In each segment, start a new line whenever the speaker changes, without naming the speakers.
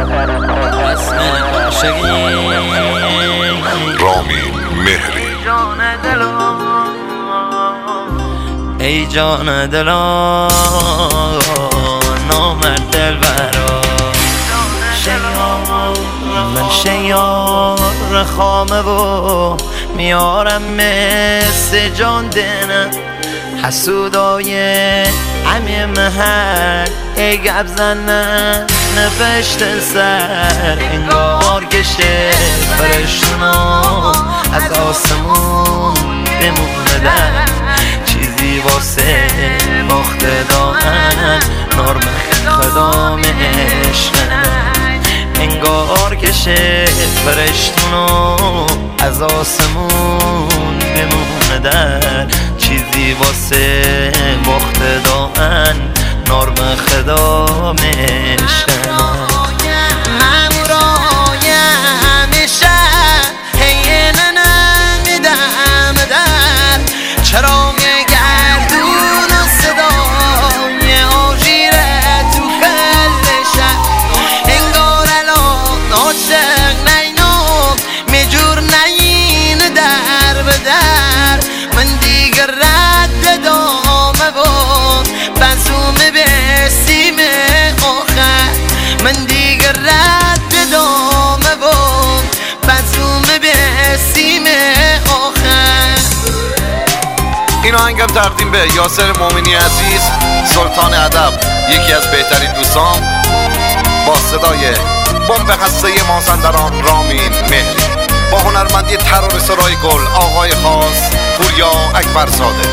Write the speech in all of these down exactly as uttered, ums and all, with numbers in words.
رامین مهری.
ای جان دلا نامرد دلبرا، من شیار خامه و میارم مثل جان دنم، حسودای همه محل ای گب زنن نفشت سر، انگار که شعر فرشتونا از آسمون بموندن، چیزی واسه باخته دارن نرم خدام عشقن، انگار که شعر فرشتونا از آسمون بموندن، چیزی واسه باخته دارن نرم خدام عشقن. من دیگر رد دامه و بزوم به سیم آخر.
این آهنگم تقدیم به یاسر مومنی عزیز، سلطان ادب، یکی از بهترین دوستان، با صدای بمب هسته مازندران رامین مهری، با هنرمندی ترور سرای گل آقای خاص پوریا اکبرزاده.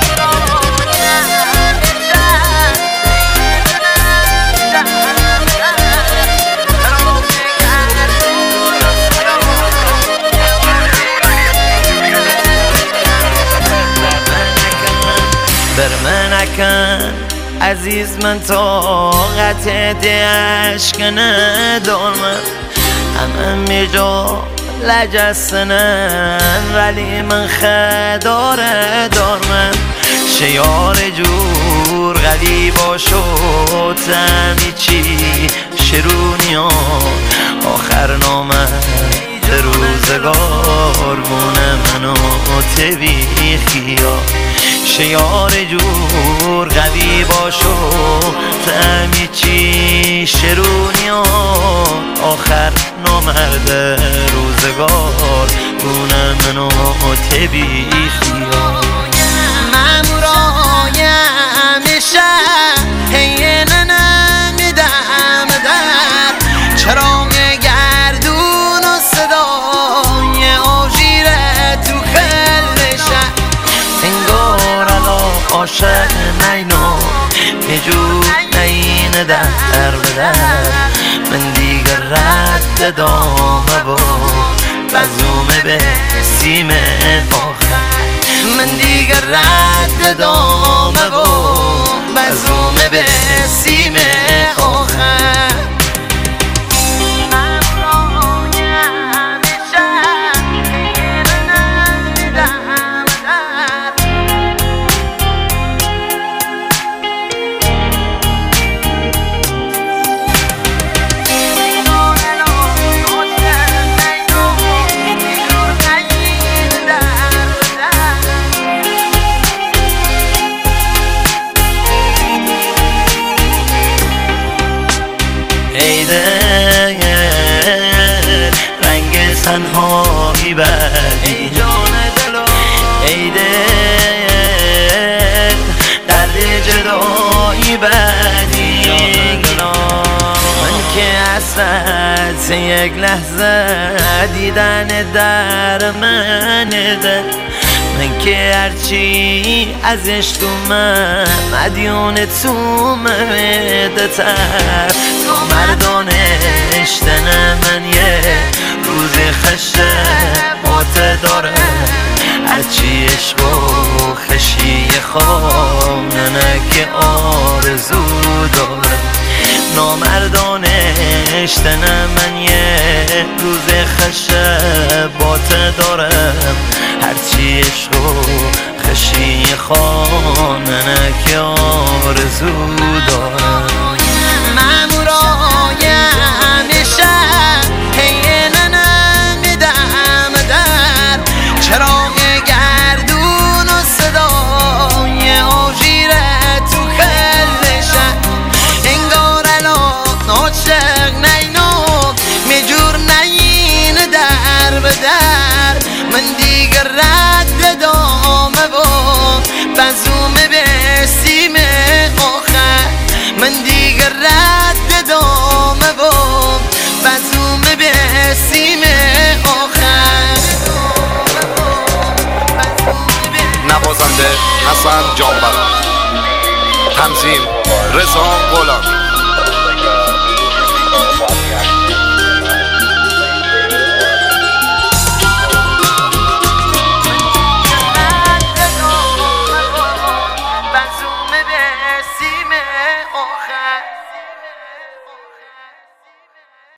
بر من نکن عزیز، من طاقت عشق ندارم، همه میجا لجستنن ولی من خداره دارم، شیار جور قوی باشو تمی چی شرونیان، آخر نامه روزگار بونه منو تبی خیا، شیار جور قوی باشو تمی چی شرونیان، آخر نامرد روزگار بونه منو تبی خیا.
مامورای همیشه هینه نمیدم در چراغ گردون و صدای آژیره تو خلشه،
انگار الان عاشق نینا میجور نینه در بدر، من دیگر رد دامه و بزوم به سیم آخر،
من دیگر رد دامه و بزوم به سیم آخر.
رنگ تنهایی بر ای جان دلو، ای دل درد جدایی بدی، من که اصلا یک لحظه دیدن در من دل، من که هرچی ازش تو من مدیون تو مدتر، تو مردانش تن من یه روز خشته بات داره، هرچی عشق و خشی خانه که آرزو داره، نامردانش تن من یه روز خشته بات دارم، هرچی عشق و خشی خانه که آرزو دارم.
مامورای همیشه
حسن جانبران. تنظیم رضا غلام.